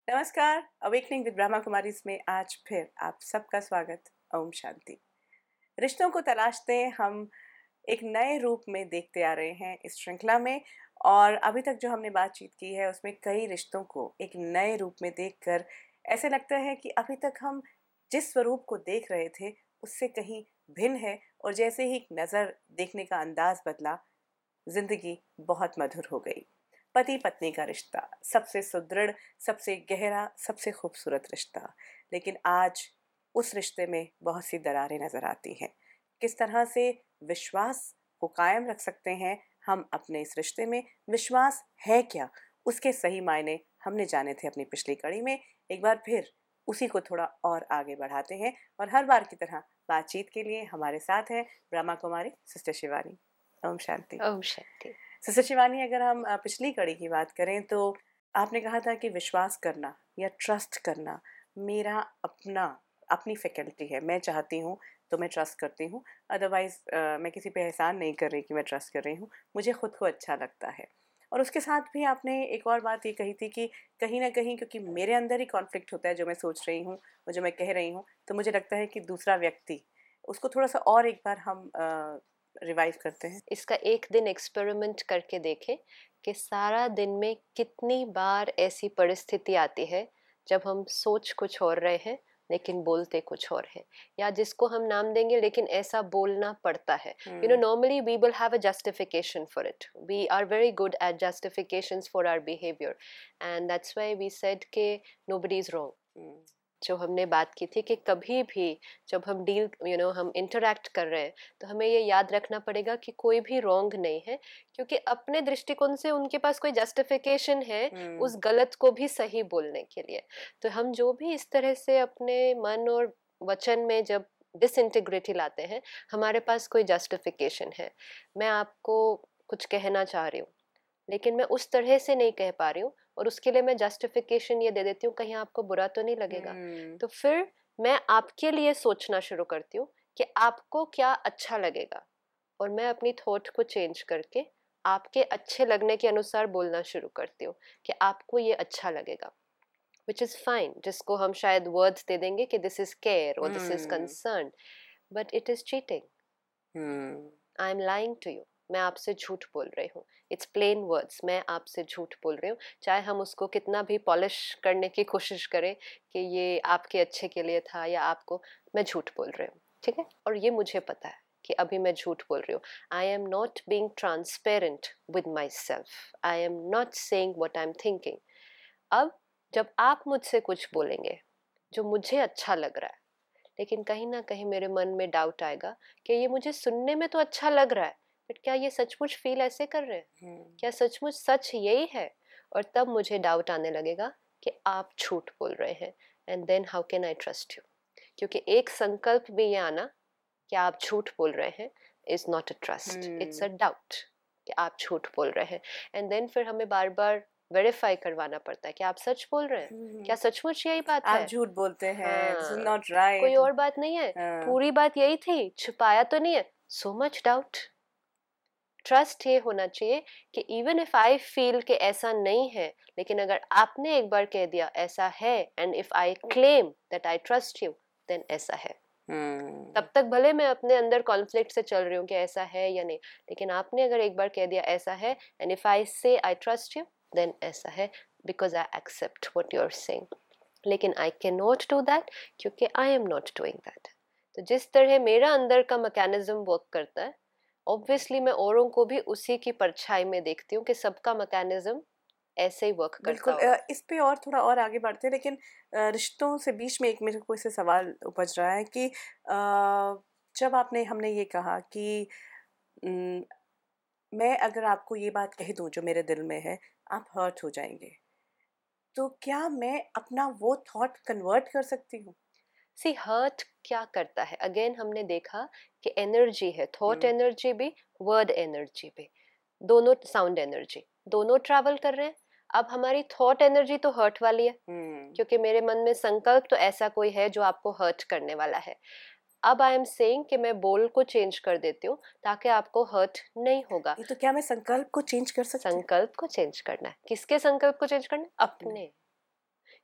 नमस्कार। Awakening with Brahma Kumaris में आज फिर आप सबका स्वागत। ओम शांति। रिश्तों को तलाशते हम एक नए रूप में देखते आ रहे हैं इस श्रृंखला में, और अभी तक जो हमने बातचीत की है उसमें कई रिश्तों को एक नए रूप में देखकर ऐसे लगता है कि अभी तक हम जिस स्वरूप को देख रहे थे उससे कहीं भिन्न है, और जैसे ही नज़र देखने का अंदाज बदला, जिंदगी बहुत मधुर हो गई। पति पत्नी का रिश्ता सबसे सुदृढ़, सबसे गहरा, सबसे खूबसूरत रिश्ता, लेकिन आज उस रिश्ते में बहुत सी दरारें नजर आती हैं। किस तरह से विश्वास को कायम रख सकते हैं हम अपने इस रिश्ते में? विश्वास है क्या, उसके सही मायने हमने जाने थे अपनी पिछली कड़ी में। एक बार फिर उसी को थोड़ा और आगे बढ़ाते हैं, और हर बार की तरह बातचीत के लिए हमारे साथ है ब्रह्मा कुमारी सिस्टर शिवानी। ओम शांति। ओम शांति। सिस्टर शिवानी, अगर हम पिछली कड़ी की बात करें तो आपने कहा था कि विश्वास करना या ट्रस्ट करना मेरा अपनी फैकल्टी है। मैं चाहती हूँ तो मैं ट्रस्ट करती हूँ, अदरवाइज मैं किसी पे एहसान नहीं कर रही कि मैं ट्रस्ट कर रही हूँ, मुझे खुद को अच्छा लगता है। और उसके साथ भी आपने एक और बात ये कही थी कि कहीं ना कहीं क्योंकि मेरे अंदर ही कॉन्फ्लिक्ट होता है, जो मैं सोच रही हूँ और जो मैं कह रही हूँ, तो मुझे लगता है कि दूसरा व्यक्ति उसको थोड़ा सा और एक बार हम रिवाइव करते हैं। इसका एक दिन एक्सपेरिमेंट करके देखें कि सारा दिन में कितनी बार ऐसी परिस्थिति आती है जब हम सोच कुछ और रहे हैं लेकिन बोलते कुछ और है, या जिसको हम नाम देंगे लेकिन ऐसा बोलना पड़ता है. Normally we will have a justification for it. We are very good at justifications for our behavior, and that's why we said कि nobody is wrong. जो हमने बात की थी कि कभी भी जब हम हम इंटरैक्ट कर रहे हैं तो हमें ये याद रखना पड़ेगा कि कोई भी रॉन्ग नहीं है, क्योंकि अपने दृष्टिकोण से उनके पास कोई जस्टिफिकेशन है उस गलत को भी सही बोलने के लिए. तो हम जो भी इस तरह से अपने मन और वचन में जब डिसइंटीग्रिटी लाते हैं, हमारे पास कोई जस्टिफिकेशन है. मैं आपको कुछ कहना चाह रही हूँ लेकिन मैं उस तरह से नहीं कह पा रही हूँ, और उसके लिए मैं जस्टिफिकेशन ये दे देती हूँ कहीं आपको बुरा तो नहीं लगेगा. तो फिर मैं आपके लिए सोचना शुरू करती हूँ कि आपको क्या अच्छा लगेगा, और मैं अपनी थॉट को चेंज करके आपके अच्छे लगने के अनुसार बोलना शुरू करती हूँ कि आपको ये अच्छा लगेगा, विच इज फाइन. जिसको हम शायद वर्ड्स दे देंगे कि दिस इज केयर और this is concern, but it is cheating. I am lying to you. मैं आपसे झूठ बोल रही हूँ. It's plain words. मैं आपसे झूठ बोल रही हूँ, चाहे हम उसको कितना भी पॉलिश करने की कोशिश करें कि ये आपके अच्छे के लिए था या आपको. मैं झूठ बोल रही हूँ, ठीक है, और ये मुझे पता है कि अभी मैं झूठ बोल रही हूँ. I am not being transparent with myself. I am not saying what I am thinking. अब जब आप मुझसे कुछ बोलेंगे जो मुझे अच्छा लग रहा है, लेकिन कहीं ना कहीं मेरे मन में डाउट आएगा कि ये मुझे सुनने में तो अच्छा लग रहा है, बट क्या ये सचमुच फील ऐसे कर रहे हैं, क्या सचमुच सच यही है? और तब मुझे डाउट आने लगेगा कि आप झूठ बोल रहे हैं. And then how can I trust you? क्योंकि एक संकल्प भी ये आना कि आप झूठ बोल रहे हैं is not a trust, it's a doubt कि आप झूठ बोल रहे हैं. एंड देन फिर हमें बार बार वेरीफाई करवाना पड़ता है कि आप सच बोल रहे हैं, क्या सचमुच यही बात आप है? झूठ बोलते हैं, दिस इज हाँ, नॉट कोई राइट। और बात नहीं है, पूरी बात यही थी, छुपाया तो नहीं है. So much doubt. ट्रस्ट ये होना चाहिए कि इवन इफ आई फील कि ऐसा नहीं है, लेकिन अगर आपने एक बार कह दिया ऐसा है, and if I claim that I trust you, then ऐसा है. तब तक भले मैं अपने अंदर कॉन्फ्लिक्ट से चल रही हूँ कि ऐसा है या नहीं, लेकिन आपने अगर एक बार कह दिया ऐसा है, एंड इफ आई से आई ट्रस्ट यू, देन ऐसा है, because I accept what you are saying. लेकिन I can not do that क्योंकि I am not doing that. तो जिस तरह मेरा अंदर का मैकेनिज्म वर्क करता है, ऑब्वियसली मैं औरों को भी उसी की परछाई में देखती हूँ कि सबका मैकेनिज्म ऐसे ही वर्क करता बिल्कुल। होगा. इस पे और थोड़ा और आगे बढ़ते हैं, लेकिन रिश्तों से बीच में एक मेरे को इससे सवाल उपज रहा है कि जब हमने ये कहा कि उम, मैं अगर आपको ये बात कह दूं जो मेरे दिल में है, आप हर्ट हो जाएंगे, तो क्या मैं अपना वो थॉट कन्वर्ट कर सकती हूँ? सी हर्ट क्या करता है, अगेन हमने देखा कि एनर्जी है, थॉट एनर्जी भी, वर्ड एनर्जी भी, दोनों साउंड एनर्जी, दोनों ट्रैवल कर रहे हैं. अब हमारी थॉट एनर्जी तो हर्ट वाली है, क्योंकि मेरे मन में संकल्प तो ऐसा कोई है जो आपको हर्ट करने वाला है. अब आई एम सेइंग कि मैं बोल को चेंज कर देती हूँ ताकि आपको हर्ट नहीं होगा. ये तो क्या मैं संकल्प को चेंज कर सकती हूँ? संकल्प को चेंज करना है. किसके संकल्प को चेंज करना है? अपने। अपने.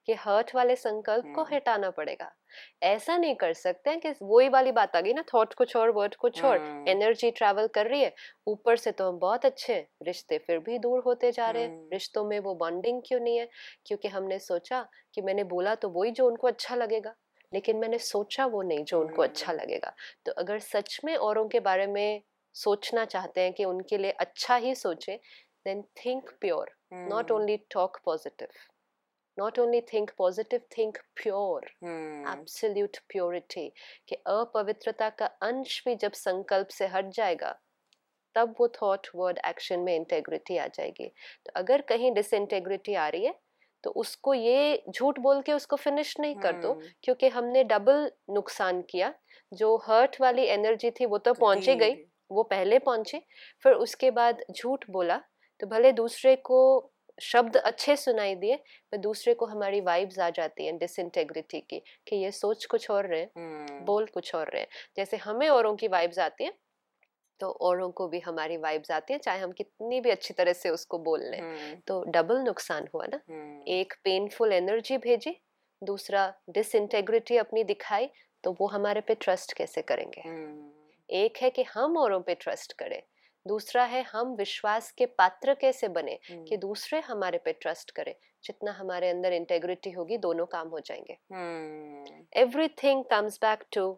कि हर्ट वाले संकल्प को हम्म, हटाना पड़ेगा। ऐसा नहीं कर सकते हैं कि वही वाली बात आ गई ना, थॉट कुछ और वर्ड कुछ और, एनर्जी ट्रैवल कर रही है, ऊपर से तो हम बहुत अच्छे हैं, रिश्ते फिर भी दूर होते जा रहे हैं, रिश्तों में वो बॉन्डिंग क्यों नहीं है? क्योंकि हमने सोचा कि मैंने बोला तो वही जो उनको अच्छा लगेगा, लेकिन मैंने सोचा वो नहीं जो उनको अच्छा लगेगा। तो अगर सच में औरों के बारे में सोचना चाहते हैं कि उनके लिए अच्छा ही सोचे, then think pure, not only talk positive, not only think positive, think pure, absolute purity। कि अपवित्रता का अंश भी जब संकल्प से हट जाएगा, तब वो थॉट वर्ड एक्शन में इंटेग्रिटी आ जाएगी। तो अगर कहीं डिसइंटेग्रिटी आ रही है तो उसको ये झूठ बोल के उसको फिनिश नहीं कर दो, क्योंकि हमने डबल नुकसान किया। जो हर्ट वाली एनर्जी थी वो तो पहुंची गई, वो पहले पहुंची, फिर उसके बाद झूठ बोला, तो भले दूसरे को शब्द अच्छे सुनाई दिए, पर दूसरे को हमारी वाइब्स आ जाती हैं डिसइंटेग्रिटी की, कि ये सोच कुछ और रहे, बोल कुछ और रहे। जैसे हमें औरों की वाइब्स आती है, तो औरों को भी हमारी वाइब्स आती है, चाहे हम कितनी भी अच्छी तरह से उसको बोल लें। तो डबल नुकसान हुआ ना। एक पेनफुल एनर्जी भेजी, दूसरा डिसइंटेग्रिटी अपनी दिखाई, तो वो हमारे पे ट्रस्ट कैसे करेंगे? एक है कि हम औरों पे ट्रस्ट करें, दूसरा है हम विश्वास के पात्र कैसे बने कि दूसरे हमारे पे ट्रस्ट करें। जितना हमारे अंदर इंटेग्रिटी होगी, दोनों काम हो जाएंगे। Everything comes back to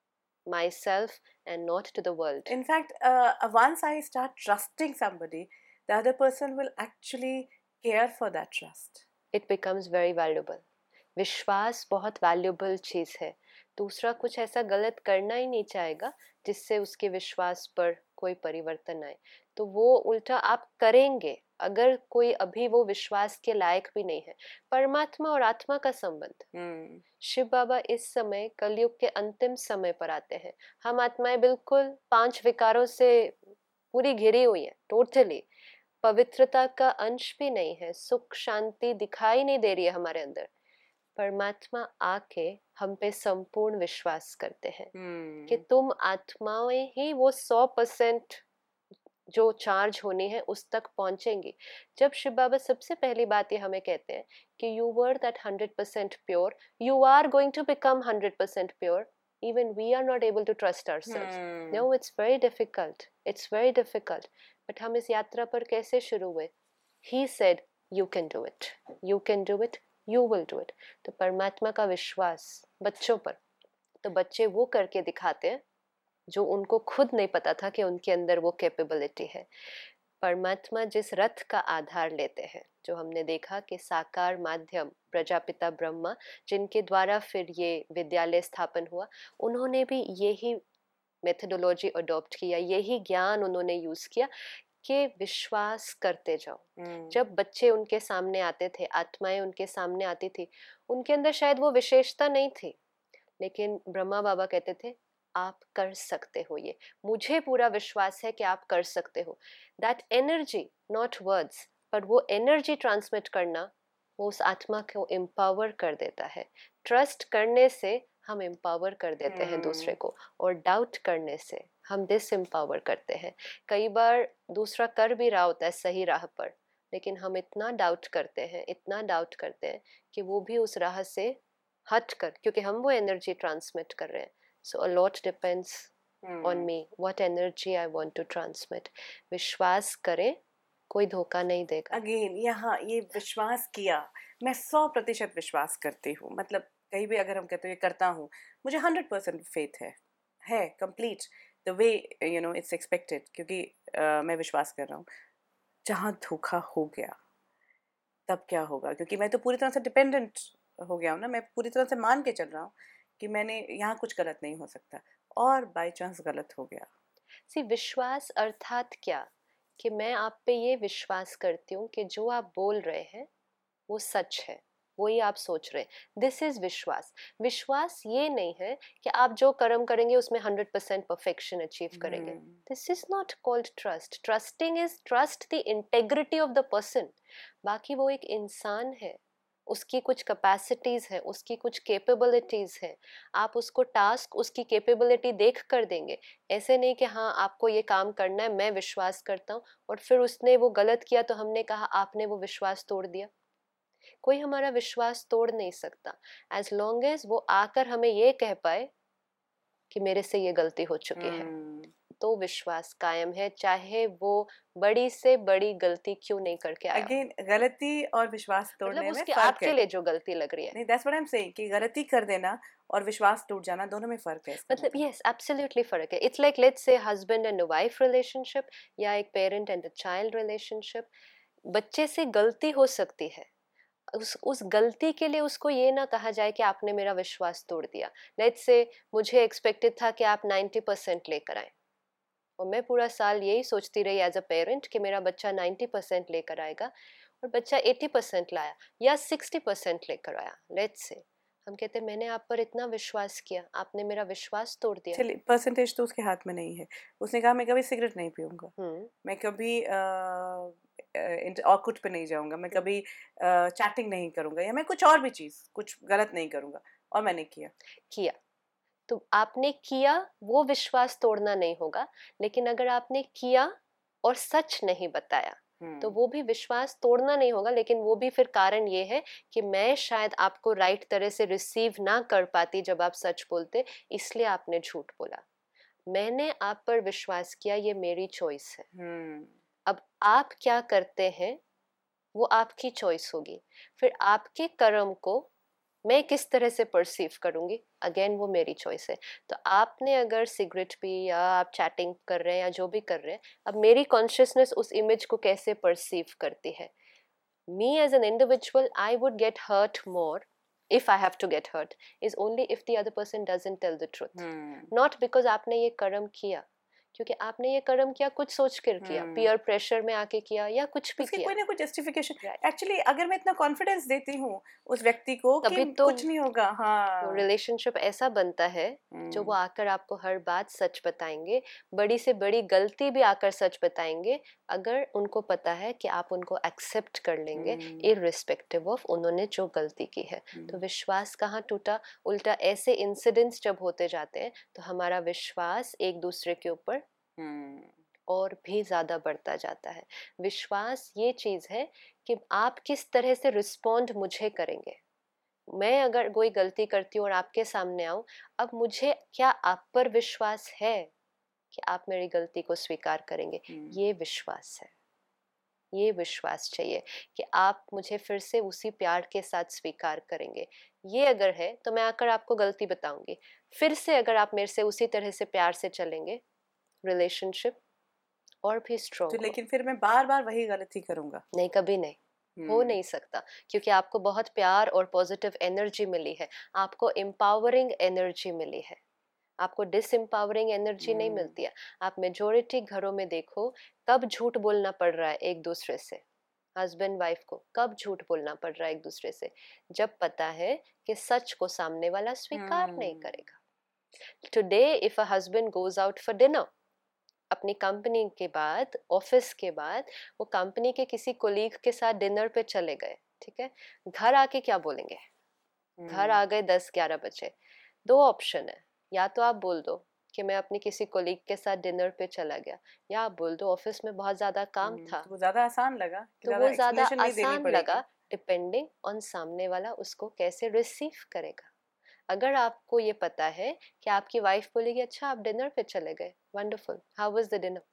myself and not to the world. In fact, once I start trusting somebody, the other person will actually care for that trust. It becomes very valuable. विश्वास बहुत valuable चीज है। दूसरा कुछ ऐसा गलत करना ही नहीं चाहेगा जिससे उसके विश्वास पर कोई परिवर्तन आए, तो वो उल्टा आप करेंगे। अगर कोई अभी वो विश्वास के लायक भी नहीं है, परमात्मा और आत्मा का संबंध, शिव बाबा इस समय कलयुग के अंतिम समय पर आते हैं। हम आत्माएं बिल्कुल 5 विकारों से पूरी घिरी हुई है, टोटली पवित्रता का अंश भी नहीं है, सुख शांति दिखाई नहीं दे रही है हमारे अंदर। परमात्मा आके हम पे संपूर्ण विश्वास करते हैं कि तुम आत्माएं ही वो 100% जो चार्ज होनी है उस तक पहुंचेंगी। जब शिव बाबा सबसे पहली बात ये हमें कहते हैं कि you were that 100% pure, you are going to become 100% pure, even we are not able to trust ourselves. No, it's very difficult, it's very difficult. But हम इस यात्रा पर कैसे शुरू हुए? He said you can do it, you can do it, you will do it. तो परमात्मा का विश्वास बच्चों पर, तो बच्चे वो करके दिखाते हैं जो उनको खुद नहीं पता था कि उनके अंदर वो कैपेबिलिटी है। परमात्मा जिस रथ का आधार लेते हैं, जो हमने देखा कि साकार माध्यम प्रजापिता ब्रह्मा, जिनके द्वारा फिर ये विद्यालय स्थापन हुआ, उन्होंने भी यही मेथोडोलॉजी अडॉप्ट किया, यही ज्ञान उन्होंने यूज किया कि विश्वास करते जाओ। जब बच्चे उनके सामने आते थे, आत्माएं उनके सामने आती थी, उनके अंदर शायद वो विशेषता नहीं थी, लेकिन ब्रह्मा बाबा कहते थे आप कर सकते हो, ये मुझे पूरा विश्वास है कि आप कर सकते हो। दैट एनर्जी, नॉट वर्ड्स, पर वो एनर्जी ट्रांसमिट करना, वो उस आत्मा को एम्पावर कर देता है। ट्रस्ट करने से हम एम्पावर कर देते हैं दूसरे को, और डाउट करने से हम डिस एम्पावर करते हैं। कई बार दूसरा कर भी रहा होता है सही राह पर, लेकिन हम इतना डाउट करते हैं, इतना डाउट करते हैं कि वो भी उस राह से हट कर, क्योंकि हम वो एनर्जी ट्रांसमिट कर रहे हैं। So a lot depends on me, what energy I want to transmit. विश्वास करें, कोई धोखा नहीं देगा। अगेन यहाँ ये विश्वास किया, मैं 100% विश्वास करती हूँ। मतलब कहीं भी अगर हम कहते हैं करता हूँ, मुझे 100% फेथ है complete the way you know it's expected, क्योंकि मैं विश्वास कर रहा हूँ। जहाँ धोखा हो गया तब क्या होगा? क्योंकि मैं तो पूरी तरह से डिपेंडेंट हो गया हूँ ना, मैं पूरी तरह से मान के चल रहा हूँ कि मैंने यहाँ कुछ गलत नहीं हो सकता, और बाय चांस गलत हो गया। सी विश्वास अर्थात क्या? कि मैं आप पे ये विश्वास करती हूँ कि जो आप बोल रहे हैं वो सच है, वही आप सोच रहे हैं। दिस इज विश्वास। विश्वास ये नहीं है कि आप जो कर्म करेंगे उसमें 100% परफेक्शन अचीव करेंगे। This is not called trust. Trusting is trust the integrity of the person. बाकी वो एक इंसान है, उसकी कुछ कैपेसिटीज है, उसकी कुछ कैपेबिलिटीज है। आप उसको टास्क उसकी कैपेबिलिटी देख कर देंगे। ऐसे नहीं कि हाँ आपको ये काम करना है, मैं विश्वास करता हूँ, और फिर उसने वो गलत किया तो हमने कहा आपने वो विश्वास तोड़ दिया। कोई हमारा विश्वास तोड़ नहीं सकता एज लॉन्ग एज वो आकर हमें ये कह पाए कि मेरे से ये गलती हो चुकी है, तो विश्वास कायम है, चाहे वो बड़ी से बड़ी गलती क्यों नहीं करके आया। अगेन गलती और विश्वास मतलब तोड़ने में उसकी फर्क आपके है। लिए जो गलती लग रही है, नहीं, that's what I am saying कि गलती कर देना और विश्वास टूट जाना दोनों में फर्क है इसका मतलब मतलब। यस एब्सोल्युटली फर्क है। It's like let's say husband and wife relationship या एक पेरेंट एंड चाइल्ड रिलेशनशिप। बच्चे से गलती हो सकती है, उस गलती के लिए उसको ये ना कहा जाए कि आपने मेरा विश्वास तोड़ दिया। लेट्स से मुझे एक्सपेक्टेड था कि आप 90% लेकर आए और मैं पूरा साल यही सोचती रही एज अ पेरेंट कि मेरा बच्चा 90% लेकर आएगा और बच्चा 80% लाया या 60% लेकर आया। लेट्स से हम कहते मैंने आप पर इतना विश्वास किया, आपने मेरा विश्वास तोड़ दिया। चलिए, परसेंटेज तो उसके हाथ में नहीं है। उसने कहा मैं कभी सिगरेट नहीं पीऊंगा, हम्म मैं कभी ऑर्कुट पे नहीं जाऊंगा, मैं कभी चैटिंग नहीं करूंगा, या मैं कुछ और भी चीज कुछ गलत नहीं करूंगा, और मैंने किया। किया तो आपने किया, वो विश्वास तोड़ना नहीं होगा। लेकिन अगर आपने किया और सच नहीं बताया तो वो भी विश्वास तोड़ना नहीं होगा, लेकिन वो भी फिर कारण ये है कि मैं शायद आपको राइट तरह से रिसीव ना कर पाती जब आप सच बोलते, इसलिए आपने झूठ बोला। मैंने आप पर विश्वास किया, ये मेरी चॉइस है। अब आप क्या करते हैं वो आपकी चॉइस होगी। फिर आपके कर्म को मैं किस तरह से परसीव करूंगी, अगेन वो मेरी चॉइस है। तो आपने अगर सिगरेट पी या आप चैटिंग कर रहे हैं या जो भी कर रहे हैं, अब मेरी कॉन्शियसनेस उस इमेज को कैसे परसीव करती है। Me as an individual I would get hurt more if I have to get hurt is only if the other person doesn't tell the truth, not because आपने ये कर्म किया, क्योंकि आपने ये कर्म किया कुछ सोच कर किया, पीयर प्रेशर में आके किया या कुछ भी उसकी किया। कोई ना कोई जस्टिफिकेशन। Right. एक्चुअली अगर मैं इतना कॉन्फिडेंस देती हूँ उस व्यक्ति को कि तभी तो कुछ नहीं होगा, वो हाँ, रिलेशनशिप ऐसा बनता है जो वो आकर आपको हर बात सच बताएंगे, बड़ी से बड़ी गलती भी आकर सच बताएंगे, अगर उनको पता है कि आप उनको एक्सेप्ट कर लेंगे इररिस्पेक्टिव ऑफ उन्होंने जो गलती की है। तो विश्वास कहाँ टूटा, उल्टा ऐसे इंसिडेंट्स जब होते जाते हैं तो हमारा विश्वास एक दूसरे के ऊपर और भी ज्यादा बढ़ता जाता है। विश्वास ये चीज है कि आप किस तरह से रिस्पॉन्ड मुझे करेंगे। मैं अगर कोई गलती करती हूँ और आपके सामने आऊं, अब मुझे क्या आप पर विश्वास है कि आप मेरी गलती को स्वीकार करेंगे। ये विश्वास है, ये विश्वास चाहिए कि आप मुझे फिर से उसी प्यार के साथ स्वीकार करेंगे। ये अगर है तो मैं आकर आपको गलती बताऊंगी, फिर से अगर आप मेरे से उसी तरह से प्यार से चलेंगे, रिलेशनशिप और भी स्ट्रॉन्ग तो हो। लेकिन फिर मैं बार बार वही गलती करूंगा। नहीं, कभी नहीं, हो नहीं सकता, क्योंकि आपको बहुत प्यार और पॉजिटिव एनर्जी मिली है, आपको एम्पावरिंग एनर्जी मिली है, आपको डिसएम्पावरिंग एनर्जी नहीं मिलती है। आप मेजोरिटी घरों में देखो, कब झूठ बोलना पड़ रहा है एक दूसरे से, हस्बैंड वाइफ को कब झूठ बोलना पड़ रहा है एक दूसरे से, जब पता है कि सच को सामने वाला स्वीकार नहीं करेगा। Today if a husband goes out for dinner, अपनी कंपनी के बाद, ऑफिस के बाद, वो कंपनी के किसी कोलीग के साथ डिनर पे चले गए, ठीक है, घर आके क्या बोलेंगे, घर आ गए 10-11 बजे, दो ऑप्शन है, या तो आप बोल दो कि मैं अपनी किसी कोलीग के साथ डिनर पे चला गया, या आप बोल दो ऑफिस में बहुत ज्यादा काम था। तो वो ज्यादा आसान लगा, तो ज्यादा वो ज्यादा एक्सप्लेनेशन नहीं देनी आसान पड़ेगी। लगा, डिपेंडिंग ऑन सामने वाला उसको कैसे रिसीव करेगा। अगर आपको ये पता है कि आपकी वाइफ बोलेगी अच्छा आप डिनर पे चले गए, wonderful, how was the dinner,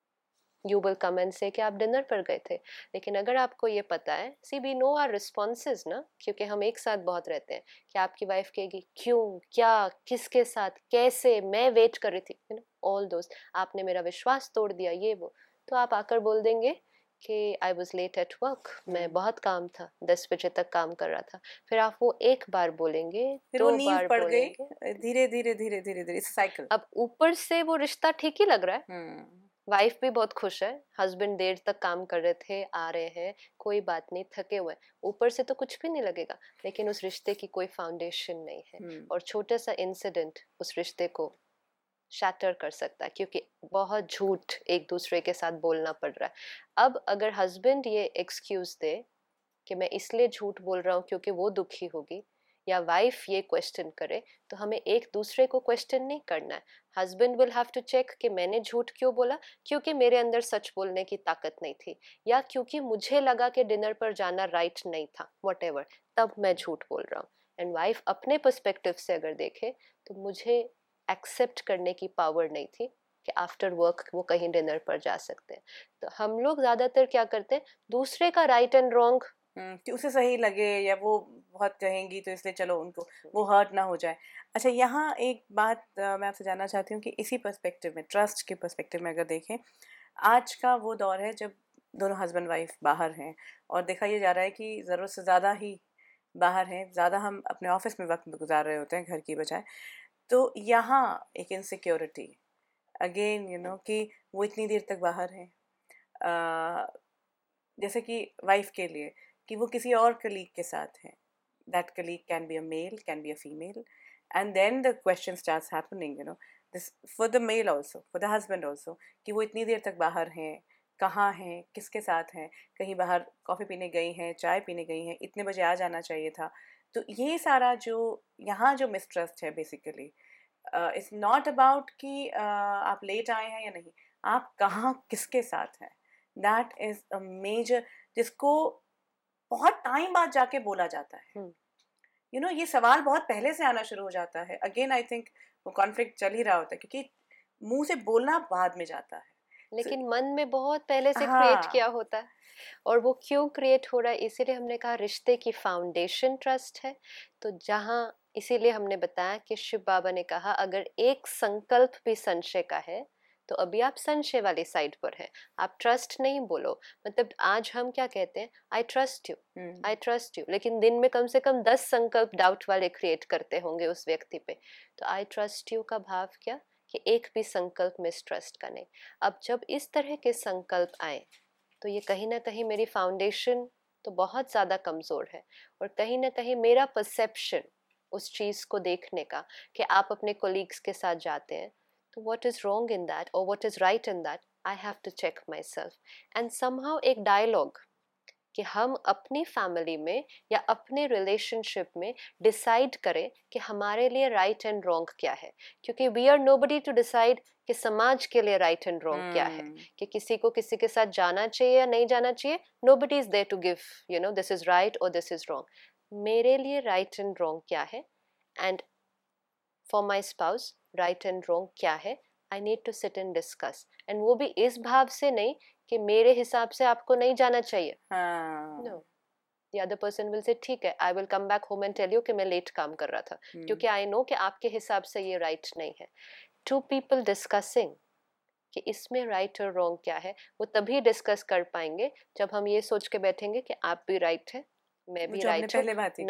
you will come and say कि आप डिनर पर गए थे। लेकिन अगर आपको ये पता है, see we know our responses ना, क्योंकि हम एक साथ बहुत रहते हैं, कि आपकी वाइफ कहेगी क्यों, क्या, किसके साथ, कैसे, मैं वेट कर रही थी, यू नो ऑल दोस्त, आपने मेरा विश्वास तोड़ दिया, ये वो, तो आप आकर बोल देंगे कि I was late at work, मैं बहुत काम था, 10 बजे तक काम कर रहा था। फिर आप वो एक बार बोलेंगे, फिर वो 2 नींव बार पड़ गई, बोलेंगे, धीरे धीरे धीरे धीरे धीरे साइकिल। अब ऊपर से वो रिश्ता ठीक ही लग रहा है, वाइफ भी बहुत खुश है, हस्बैंड देर तक काम कर रहे थे, आ रहे हैं, कोई बात नहीं, थके हुए, ऊपर से तो कुछ भी नहीं लगेगा, लेकिन उस रिश्ते की कोई फाउंडेशन नहीं है, और छोटा सा इंसिडेंट उस रिश्ते को शैटर कर सकता है, क्योंकि बहुत झूठ एक दूसरे के साथ बोलना पड़ रहा है। अब अगर हस्बैंड ये एक्सक्यूज दे कि मैं इसलिए झूठ बोल रहा हूँ क्योंकि वो दुखी होगी, या वाइफ ये क्वेश्चन करे, तो हमें एक दूसरे को क्वेश्चन नहीं करना है. Husband will have to check कि मैंने झूठ क्यों बोला, क्योंकि मेरे अंदर सच बोलने की ताकत नहीं थी, या क्योंकि मुझे लगा कि डिनर पर जाना राइट नहीं था, व्हाटएवर, तब मैं झूठ बोल रहा हूँ. एंड वाइफ अपने पर्सपेक्टिव से अगर देखे तो मुझे एक्सेप्ट करने की पावर नहीं थी कि आफ्टर वर्क वो कहीं डिनर पर जा सकते हैं. तो हम लोग ज्यादातर क्या करते हैं, दूसरे का राइट एंड रॉन्ग कि उसे सही लगे या वो बहुत कहेंगी तो इसलिए चलो उनको वो हर्ट ना हो जाए. अच्छा, यहाँ एक बात मैं आपसे जानना चाहती हूँ कि इसी पर्सपेक्टिव में, ट्रस्ट के पर्सपेक्टिव में अगर देखें, आज का वो दौर है जब दोनों हस्बैंड वाइफ बाहर हैं और देखा ये जा रहा है कि ज़रूरत से ज़्यादा ही बाहर हैं, ज़्यादा हम अपने ऑफिस में वक्त गुजार रहे होते हैं घर की बजाय. तो यहाँ एक इनसिक्योरिटी अगेन कि वो इतनी देर तक बाहर हैं, जैसे कि वाइफ के लिए कि वो किसी और कलीग के साथ हैं. That colleague can be a male, can be a female, and then the question starts happening this for the male also, for the husband also, कि वो इतनी देर तक बाहर हैं, कहाँ हैं, किसके साथ हैं, कहीं बाहर कॉफ़ी पीने गई हैं, चाय पीने गई हैं, इतने बजे आ जाना चाहिए था. तो ये सारा जो यहाँ जो मिसट्रस्ट है बेसिकली, इट्स नॉट अबाउट कि आप लेट आए हैं या नहीं, आप कहाँ किसके साथ हैं. दैट इज अ मेजर, जिसको बहुत टाइम बाद जाके बोला जाता है. ये सवाल बहुत पहले से आना शुरू हो जाता है. अगेन आई थिंक वो कॉन्फ्लिक्ट चल ही रहा होता है क्योंकि मुंह से बोलना बाद में जाता है, लेकिन मन में बहुत पहले से क्रिएट हाँ. किया होता है. और वो क्यों क्रिएट हो रहा है, इसीलिए हमने कहा रिश्ते की फाउंडेशन ट्रस्ट है. तो जहाँ, इसीलिए हमने बताया कि शिव बाबा ने कहा अगर एक संकल्प भी संशय का है तो अभी आप संशय वाली साइड पर हैं, आप ट्रस्ट नहीं बोलो. मतलब आज हम क्या कहते हैं, I trust you, I trust you, लेकिन दिन में कम से कम 10 संकल्प डाउट वाले क्रिएट करते होंगे उस व्यक्ति पे. तो आई ट्रस्ट यू का भाव क्या कि एक भी संकल्प मिसट्रस्ट का नहीं. अब जब इस तरह के संकल्प आए तो ये कहीं ना कहीं मेरी फाउंडेशन तो बहुत ज़्यादा कमज़ोर है, और कहीं ना कहीं मेरा परसेप्शन उस चीज़ को देखने का कि आप अपने कोलीग्स के साथ जाते हैं, तो what is wrong in that और what is right in that, I have to check myself. And somehow एक डायलॉग कि हम अपनी फैमिली में या अपने रिलेशनशिप में डिसाइड करें कि हमारे लिए राइट एंड रॉन्ग क्या है, क्योंकि we are nobody to decide कि समाज के लिए राइट एंड रॉन्ग क्या है, कि किसी को किसी के साथ जाना चाहिए या नहीं जाना चाहिए. Nobody is there to give this is right और दिस इज रॉन्ग. मेरे लिए राइट एंड रॉन्ग क्या है, and for my spouse right and wrong क्या है, I need to sit and discuss. And वो भी इस भाव से नहीं कि मेरे हिसाब से आपको नहीं जाना चाहिए. No, the other person will say ठीक है, I will come back home and tell you कि मैं लेट काम कर रहा था, क्योंकि आई नो कि आपके हिसाब से ये राइट नहीं है. टू पीपल डिस्कसिंग कि इसमें राइट और रॉन्ग क्या है, वो तभी डिस्कस कर पाएंगे जब हम ये सोच के बैठेंगे कि आप भी राइट है, मैं भी राइट हूँ.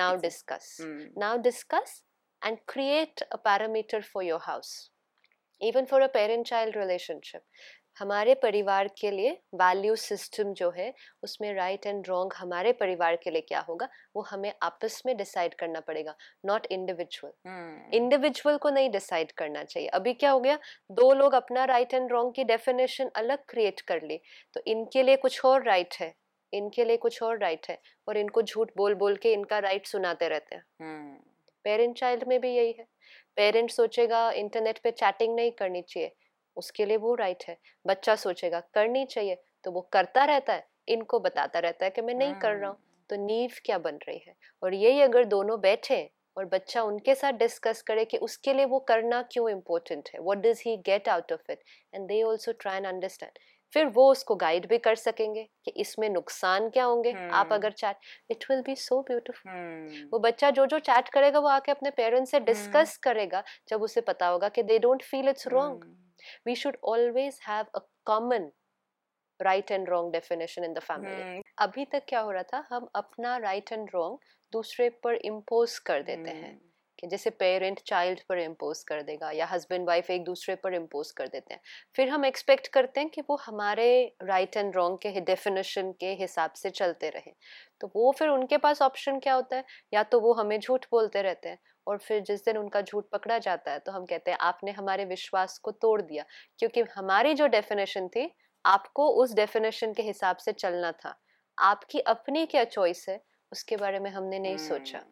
Now discuss and create a parameter for your house. Even for a parent child relationship, हमारे परिवार के लिए वैल्यू सिस्टम जो है उसमें राइट एंड रॉन्ग हमारे परिवार के लिए क्या होगा, वो हमें आपस में डिसाइड करना पड़ेगा, नॉट इंडिविजुअल. इंडिविजुअल को नहीं डिसाइड करना चाहिए. अभी क्या हो गया, दो लोग अपना राइट एंड रॉन्ग की डेफिनेशन अलग क्रिएट कर ली, तो इनके लिए कुछ और राइट है, इनके लिए कुछ और राइट है, और इनको झूठ बोल बोल के इनका राइट सुनाते रहते हैं. पेरेंट चाइल्ड में भी यही है. पेरेंट सोचेगा इंटरनेट पे चैटिंग नहीं करनी चाहिए, उसके लिए वो राइट है. बच्चा सोचेगा करनी चाहिए, तो वो करता रहता है, इनको बताता रहता है कि मैं नहीं कर रहा हूँ. तो नींव क्या बन रही है. और यही अगर दोनों बैठे और बच्चा उनके साथ डिस्कस करे कि उसके लिए वो करना क्यों इम्पोर्टेंट है, what does he get out of it, and they also try and understand, फिर वो उसको गाइड भी कर सकेंगे कि इसमें नुकसान क्या होंगे. आप अगर chat, it will be so beautiful. वो बच्चा जो जो चैट करेगा वो आके अपने पेरेंट्स से डिस्कस करेगा, जब उसे पता होगा कि they don't feel it's wrong. We should always have a common right and wrong definition in the family. अभी तक क्या हो रहा था, हम अपना right and wrong दूसरे पर impose कर देते हैं, कि जैसे पेरेंट चाइल्ड पर इम्पोज कर देगा या हस्बैंड वाइफ एक दूसरे पर इम्पोज कर देते हैं, फिर हम एक्सपेक्ट करते हैं कि वो हमारे राइट एंड रॉन्ग के डेफिनेशन के हिसाब से चलते रहें. तो वो फिर उनके पास ऑप्शन क्या होता है, या तो वो हमें झूठ बोलते रहते हैं, और फिर जिस दिन उनका झूठ पकड़ा जाता है तो हम कहते हैं आपने हमारे विश्वास को तोड़ दिया, क्योंकि हमारी जो डेफिनेशन थी आपको उस डेफिनेशन के हिसाब से चलना था. आपकी अपनी क्या चॉइस है उसके बारे में हमने नहीं सोचा कि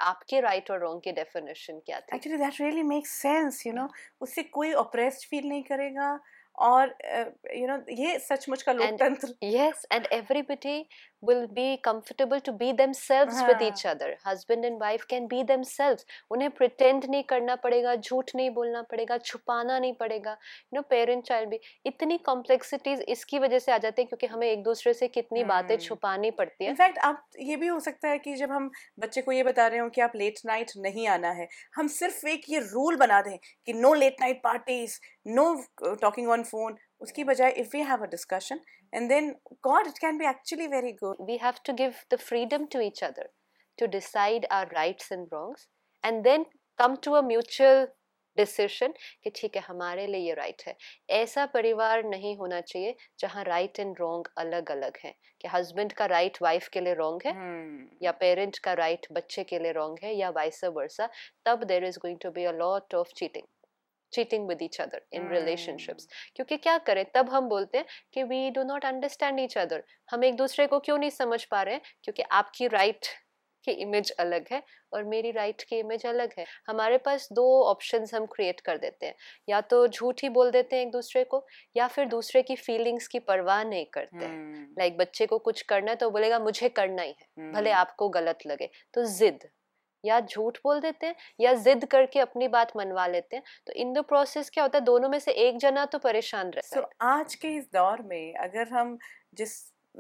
आपके राइट और रॉन्ग की डेफिनेशन क्या थी? Actually that really makes sense, you know. उससे कोई ऑप्रेस्ड फील नहीं करेगा, और यू नो ये सचमुच का And लोकतंत्र। yes, and everybody will be comfortable to be themselves with each हाँ। other. Husband and wife can be themselves. उन्हें pretend नहीं करना पड़ेगा, झूठ नहीं बोलना पड़ेगा, छुपाना नहीं पड़ेगा. You know, parent child भी इतनी complexities इसकी वजह से आ जाते हैं क्योंकि हमें एक दूसरे से कितनी बातें छुपानी पड़ती हैं. इनफैक्ट आप ये भी हो सकता है कि जब हम बच्चे को ये बता रहे हो कि आप लेट नाइट नहीं आना है, हम सिर्फ एक ये रूल बना दें कि no late night parties, no talking on phone, उसकी बजाय if we have a discussion and then god it can be actually very good. We have to give the freedom to each other to decide our rights and wrongs and then come to a mutual decision कि ठीक है हमारे लिए ये right है. ऐसा परिवार नहीं होना चाहिए जहाँ राइट एंड रॉन्ग अलग अलग है, कि हस्बैंड का राइट वाइफ के लिए रॉन्ग है या पेरेंट का राइट बच्चे के लिए रॉन्ग है या वाइस वर्सा. तब there is going to be a lot of cheating with each other in relationships. क्योंकि क्या करें, तब हम बोलते हैं कि we do not understand each other. हम एक दूसरे को क्यों नहीं समझ पा रहे हैं? क्योंकि आपकी राइट की इमेज अलग है और मेरी राइट की इमेज अलग है. हमारे पास दो ऑप्शंस हम क्रिएट कर देते हैं, या तो झूठ ही बोल देते हैं एक दूसरे को, या फिर दूसरे की फीलिंग्स की परवाह नहीं करते हैं. लाइक बच्चे को कुछ करना है तो बोलेगा मुझे करना ही है, भले आपको गलत लगे. तो जिद, या झूठ बोल देते हैं या जिद करके अपनी बात मनवा लेते हैं. तो इन द प्रोसेस क्या होता है, दोनों में से एक जना तो परेशान रहता है. आज के इस दौर में अगर हम जिस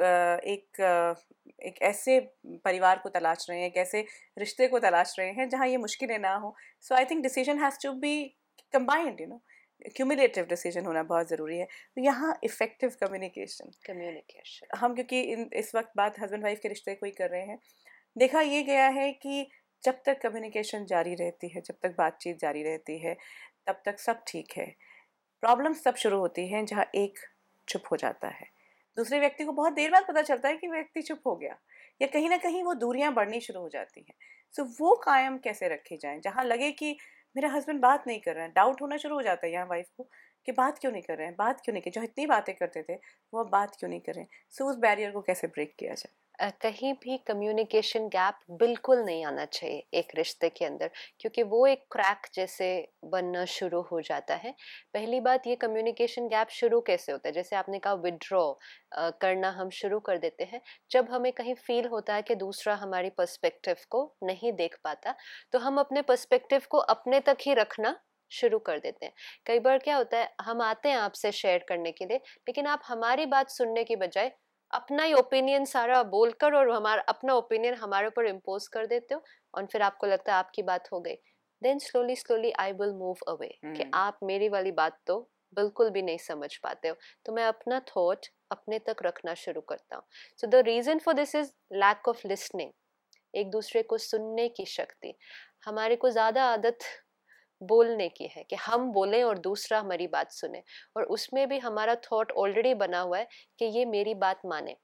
एक ऐसे परिवार को तलाश रहे हैं, एक ऐसे रिश्ते को तलाश रहे हैं जहाँ ये मुश्किलें ना हो, so I think decision has to be combined, you know, cumulative decision होना बहुत ज़रूरी है. तो यहाँ इफेक्टिव कम्युनिकेशन हम, क्योंकि इस वक्त बात हस्बैंड वाइफ के रिश्ते को ही कर रहे हैं, देखा ये गया है कि जब तक कम्युनिकेशन जारी रहती है, जब तक बातचीत जारी रहती है, तब तक सब ठीक है. प्रॉब्लम्स तब शुरू होती हैं जहाँ एक चुप हो जाता है. दूसरे व्यक्ति को बहुत देर बाद पता चलता है कि व्यक्ति चुप हो गया, या कहीं ना कहीं वो दूरियां बढ़नी शुरू हो जाती हैं. सो वो कायम कैसे रखे जाएं जहाँ लगे कि मेरा हस्बैंड बात नहीं कर रहा है. डाउट होना शुरू हो जाता है यहाँ वाइफ को कि बात क्यों नहीं कर रहे हैं, बात क्यों नहीं कर, जो इतनी बातें करते थे वो अब बात क्यों नहीं कर रहे हैं. सो उस बैरियर को कैसे ब्रेक किया जाए? कहीं भी कम्युनिकेशन गैप बिल्कुल नहीं आना चाहिए एक रिश्ते के अंदर, क्योंकि वो एक क्रैक जैसे बनना शुरू हो जाता है. पहली बात, ये कम्युनिकेशन गैप शुरू कैसे होता है, जैसे आपने कहा विड्रॉ करना हम शुरू कर देते हैं जब हमें कहीं फील होता है कि दूसरा हमारी पर्सपेक्टिव को नहीं देख पाता, तो हम अपने पर्सपेक्टिव को अपने तक ही रखना शुरू कर देते हैं. कई बार क्या होता है, हम आते हैं आपसे शेयर करने के लिए, लेकिन आप हमारी बात सुनने की बजाय अपना ही ओपिनियन सारा बोलकर और हमारा अपना ओपिनियन हमारे ऊपर इम्पोज कर देते हो, और फिर आपको लगता है आपकी बात हो गई. Then slowly I will move away कि आप मेरी वाली बात तो बिल्कुल भी नहीं समझ पाते हो, तो मैं अपना थॉट अपने तक रखना शुरू करता हूँ. So the reason for this is lack of listening. एक दूसरे को सुनने की शक्ति. हमारे को ज्यादा आदत बोलने की है कि हम बोलें और दूसरा हमारी बात सुने, और उसमें भी हमारा थॉट ऑलरेडी बना हुआ है कि ये मेरी बात माने.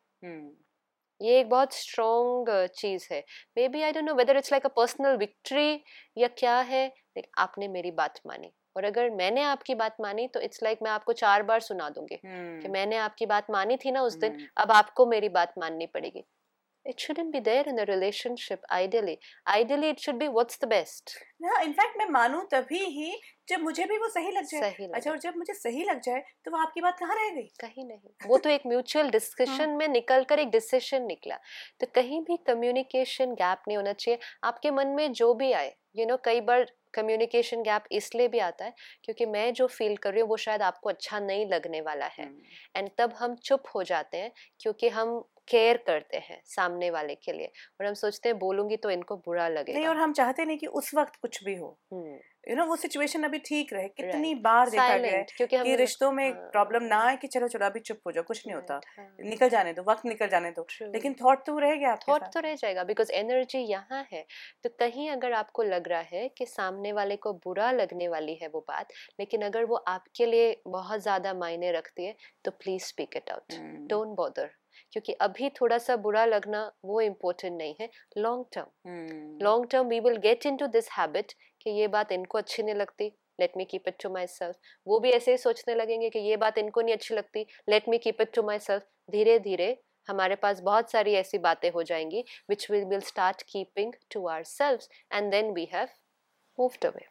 ये एक बहुत स्ट्रॉन्ग चीज है. Maybe I don't know whether it's like a personal victory या क्या है, लेकिन आपने मेरी बात मानी, और अगर मैंने आपकी बात मानी तो इट्स लाइक मैं आपको 4 बार सुना दूंगी कि मैंने आपकी बात मानी थी ना उस दिन, अब आपको मेरी बात माननी पड़ेगी. It shouldn't be there in a relationship. Ideally it should be what's the best. ना इनफैक्ट मैं मानूं तभी ही जब मुझे भी वो सही लग जाए. सही लगे. अच्छा, और जब मुझे सही लग जाए तो वो आपकी बात कहाँ रह गई? कहीं नहीं. वो तो एक म्यूचुअल डिस्कशन में निकल कर एक डिसीजन निकला. तो कहीं भी कम्युनिकेशन गैप नहीं होना चाहिए. आपके मन में जो भी आए, कई बार कम्युनिकेशन गैप इसलिए भी आता है क्योंकि मैं जो फील कर रही हूँ वो शायद आपको अच्छा नहीं लगने वाला है, एंड तब हम चुप हो जाते हैं क्योंकि हम केयर करते हैं सामने वाले के लिए, और हम सोचते हैं बोलूंगी तो इनको बुरा लगेगा नहीं, और हम चाहते नहीं कि उस वक्त कुछ भी हो, वो सिचुएशन अभी ठीक रहे. कितनी बार देखा गया है कि रिश्तों में प्रॉब्लम ना आए कि चलो अभी चुप हो जाओ, कुछ नहीं होता, निकल जाने दो, वक्त निकल जाने दो, लेकिन थॉट तो रह गया, थॉट तो रह जाएगा बिकॉज एनर्जी यहाँ है. तो कहीं अगर आपको लग रहा है कि सामने वाले को बुरा लगने वाली है वो बात, लेकिन अगर वो आपके लिए बहुत ज्यादा मायने रखती है, तो please speak it out. Don't bother, क्योंकि अभी थोड़ा सा बुरा लगना वो इम्पोर्टेंट नहीं है. Long term we will get into this habit कि ये बात इनको अच्छी नहीं लगती, let me keep it to myself. वो भी ऐसे ही सोचने लगेंगे कि ये बात इनको नहीं अच्छी लगती, let me keep it to myself. धीरे धीरे हमारे पास बहुत सारी ऐसी बातें हो जाएंगी which we will start keeping to ourselves and then we have moved away.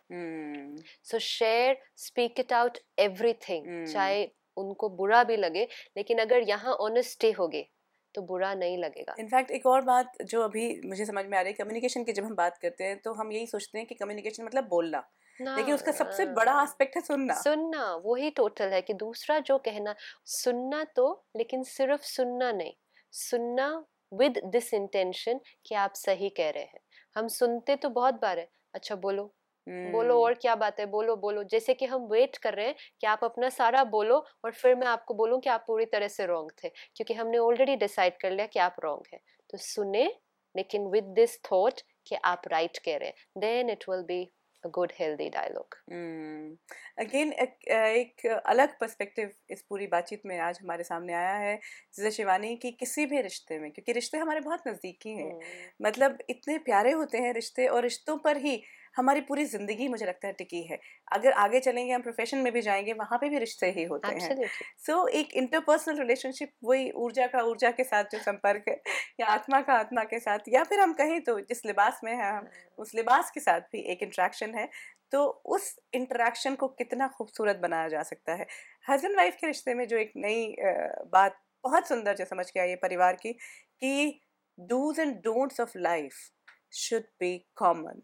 So share, speak it out, everything. चाहे उनको बुरा भी लगे, लेकिन अगर यहाँ honesty होगी तो बुरा नहीं लगेगा. इनफैक्ट एक और बात जो अभी मुझे समझ में आ रही है, कम्युनिकेशन की जब हम बात करते हैं तो हम यही सोचते हैं कि कम्युनिकेशन मतलब बोलना, लेकिन उसका सबसे बड़ा एस्पेक्ट है सुनना. सुनना वही टोटल है कि दूसरा जो कहना, सुनना तो, लेकिन सिर्फ सुनना नहीं, सुनना विद दिस इंटेंशन कि आप सही कह रहे हैं. हम सुनते तो बहुत बार है, अच्छा बोलो बोलो और क्या बात है, बोलो बोलो, जैसे कि हम वेट कर रहे हैं कि आप अपना सारा बोलो और फिर मैं आपको बोलूं कि आप पूरी तरह से रॉन्ग थे, क्योंकि हमने ऑलरेडी डिसाइड कर लिया कि आप रॉन्ग है. तो सुने, लेकिन विद दिस थॉट कि आप राइट कह रहे हैं, then it will be a good healthy dialogue. Again एक अलग पर्सपेक्टिव इस पूरी बातचीत में आज हमारे सामने आया है जैसे शिवानी की किसी भी रिश्ते में, क्योंकि रिश्ते हमारे बहुत नज़दीकी हैं, मतलब इतने प्यारे होते हैं रिश्ते, और रिश्तों पर ही हमारी पूरी ज़िंदगी मुझे लगता है टिकी है. अगर आगे चलेंगे, हम प्रोफेशन में भी जाएंगे, वहाँ पे भी रिश्ते ही होते हैं. सो एक इंटरपर्सनल रिलेशनशिप, वही ऊर्जा का ऊर्जा के साथ जो संपर्क है, या आत्मा का आत्मा के साथ, या फिर हम कहें तो जिस लिबास में है हम उस लिबास के साथ भी एक इंटरेक्शन है. तो उस इंटरेक्शन को कितना खूबसूरत बनाया जा सकता है. हस्बैंड वाइफ के रिश्ते में जो एक नई बात बहुत सुंदर जो समझ के आई है परिवार की, कि dos and don'ts of life should be common.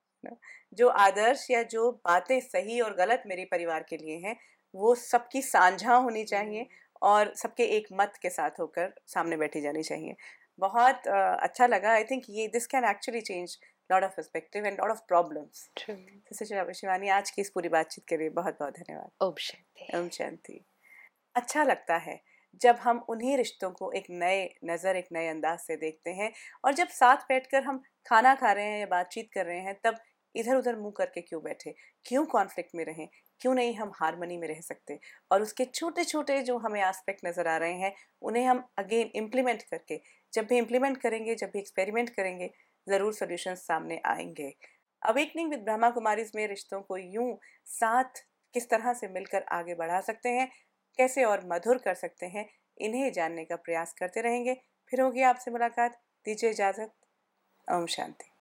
जो आदर्श या जो बातें सही और गलत मेरे परिवार के लिए हैं, वो सबकी साझा होनी चाहिए और सबके एक मत के साथ होकर सामने बैठी जानी चाहिए. बहुत अच्छा लगा. आई थिंक ये this can actually change lot of perspective and lot of problems. Shivani, आज की इस पूरी बातचीत के लिए बहुत बहुत धन्यवाद. ओम शांति. ओम शांति. अच्छा लगता है जब हम उन्हीं रिश्तों को एक नए नज़र, एक नए अंदाज से देखते हैं, और जब साथ बैठकर हम खाना खा रहे हैं या बातचीत कर रहे हैं, तब इधर उधर मुंह करके क्यों बैठे, क्यों कॉन्फ्लिक्ट में रहें, क्यों नहीं हम हारमनी में रह सकते. और उसके छोटे छोटे जो हमें एस्पेक्ट नज़र आ रहे हैं, उन्हें हम अगेन इम्प्लीमेंट करके, जब भी इम्प्लीमेंट करेंगे, जब भी एक्सपेरिमेंट करेंगे, ज़रूर सोल्यूशन सामने आएंगे. अवेकनिंग विद ब्रह्मा कुमारीज में रिश्तों को यूं साथ किस तरह से मिलकर आगे बढ़ा सकते हैं, कैसे और मधुर कर सकते हैं, इन्हें जानने का प्रयास करते रहेंगे. फिर होगी आपसे मुलाकात. दीजिए इजाज़त. ओम शांति.